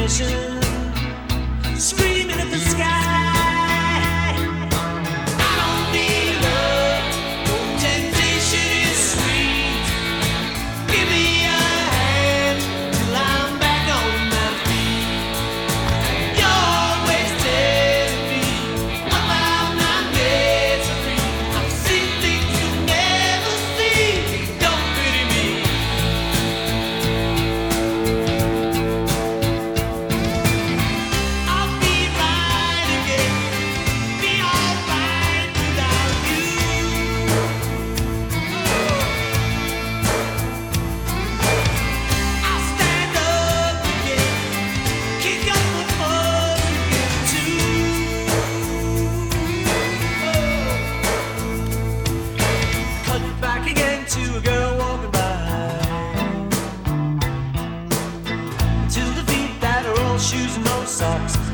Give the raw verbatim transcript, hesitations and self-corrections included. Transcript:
mission, screaming at the sky. I don't need love, no temptation is sweet. Give me a hand till I'm back on my feet. You're always telling me about my misery. I've seen things you never see. Don't pity me. I'll be right again, be alright without you. I'll stand up again, kick up the fuss again too. Cut back again to a girl walking by, to the feet that are all shoes and no socks.